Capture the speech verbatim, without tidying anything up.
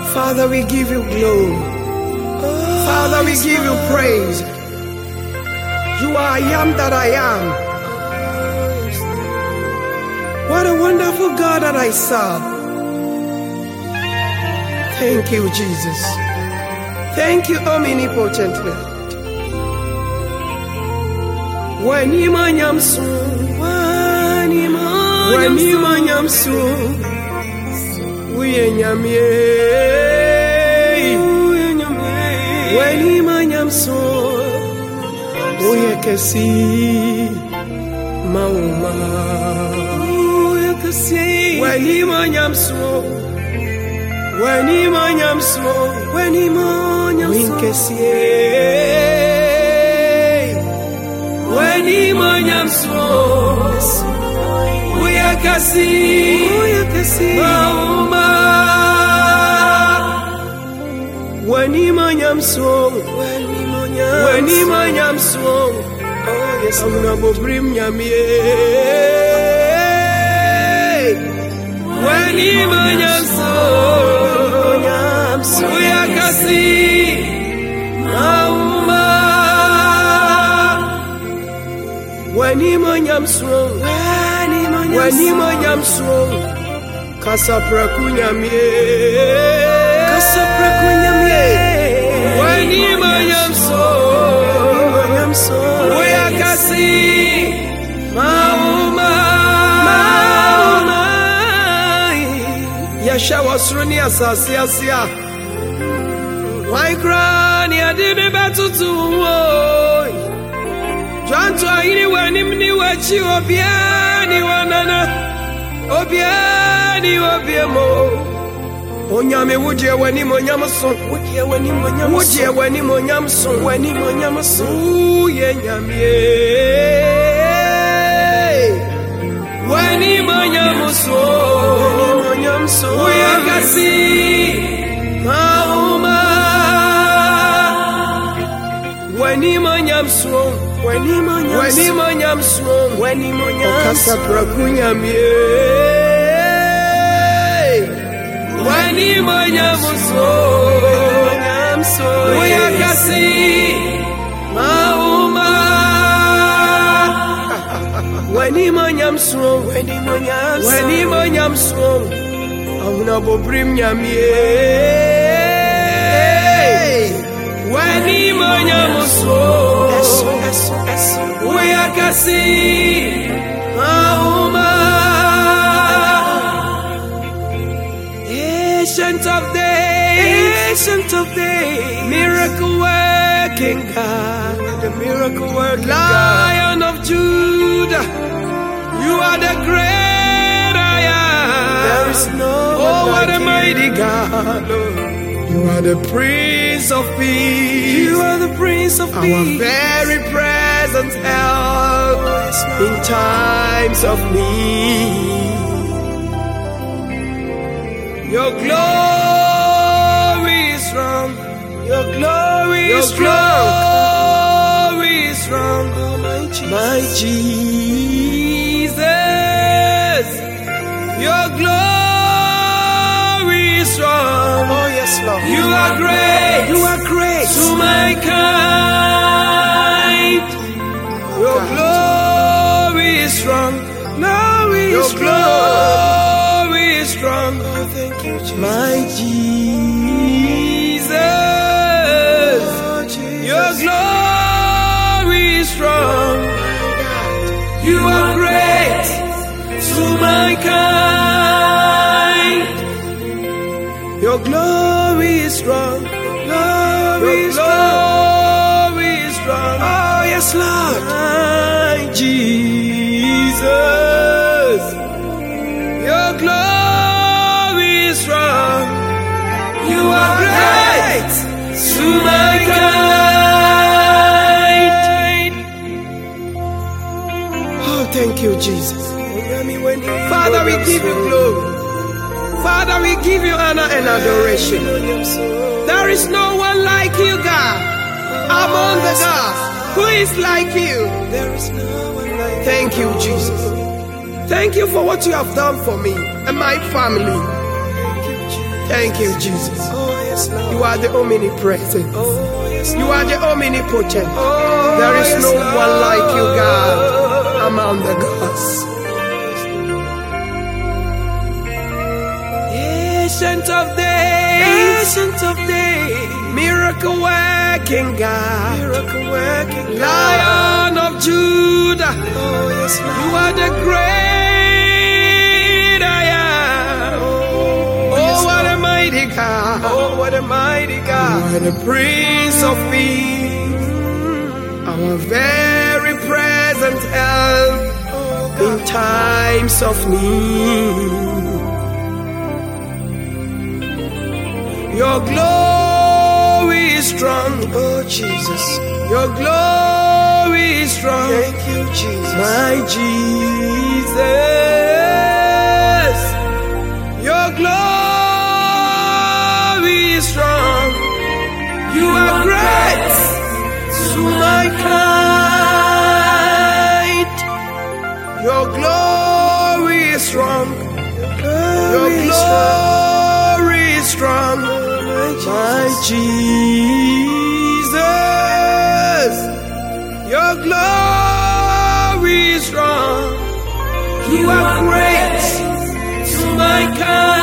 Father, we give you glory. Father, we give you praise. You are I am that I am. What a wonderful God that I serve. Thank you, Jesus. Thank you, omnipotent Lord. Wani manyamsu, wani manyamsu, uye nyamye, wani manyamsu, uye kesi, mauma, uye kesi, wani manyamsu, wani manyamsu, wani manyamsu, uye kesi. Wani manyamso, uyakasi, uyakasi, mauma. Wani manyamso, wani manyamso, wani manyamso. Oh yes, amuna bobrim nyamie. Wani manyamso, manyamso, uyakasi, mauma. Wani manyamso, wani manyamso, kasapra kunyamie, kasapra kunyamie. Wani manyamso, manyamso, uyakasi, mauma, mauma. Yasha wasruni asasi asia. Why cry? I didn't better to. Janto ini wani mni wachi obiani wanana obiani obiemo onyame wuje wani monyamso wuje wani monyamso wuje wani monyamso wani monyamso uye nyamie wani monyamso wani monyamso uye kasi mauma wani monyamso Wani manyamso, wani manyamso, wani manyamso, kasapra kunyamie. Wani manyamso, manyamso, uyakasi, mauma. Wani manyamso, wani manyamso, wani manyamso, amuna bobrim nyamie. Wani manyamso. Uyakasi, mauma. Ancient of days, ancient of days, miracle working God, the miracle working Lion of Judah, you are the great I am. There is no oh, what like a mighty God, Lord. You are the Prince of Peace. You are the Prince of Peace. Our very present help in times of need. Your glory is strong. Your glory is strong. Your glory is strong. Oh, my Jesus. My Jesus. Your glory is strong. Oh, yes, Lord. You are great. You are great to my kind. Your glory is strong. Glory is Your glory is strong. Oh, thank you, Jesus. My Jesus. Oh, Jesus. Your glory is strong. You are great to my kind. Your glory is strong. Glory is strong. Glory is strong. Oh, yes, Lord. My Jesus. Your glory is strong. You are great to my kind. Oh, thank you, Jesus. Father, we give you glory. Father, we give you honor and adoration. There is no one like you, God, among the gods. Who is like you? There is no one like you. Thank you, Jesus. Thank you for what you have done for me and my family. Thank you, Jesus. Oh, yes, Lord. You are the omnipresent. Oh, yes, You are the omnipotent. Oh, There is yes, no Lord. one like you, God, among the gods. Ancient of days, Ancient of days, miracle working God, miracle working Lion of Judah. Oh, yes, Lord. You are the great I am. Oh, Oh, yes, what Lord. a mighty God. Oh, what a mighty God. You are the Prince of Peace, our very present help Oh, in times of need. Your glory is strong, Oh, Jesus. your glory is strong, Thank you, Jesus. my Jesus. Your glory is strong, you are great to mankind. Your glory is strong, your glory is strong, my Jesus. Your glory is strong, you are great to mankind.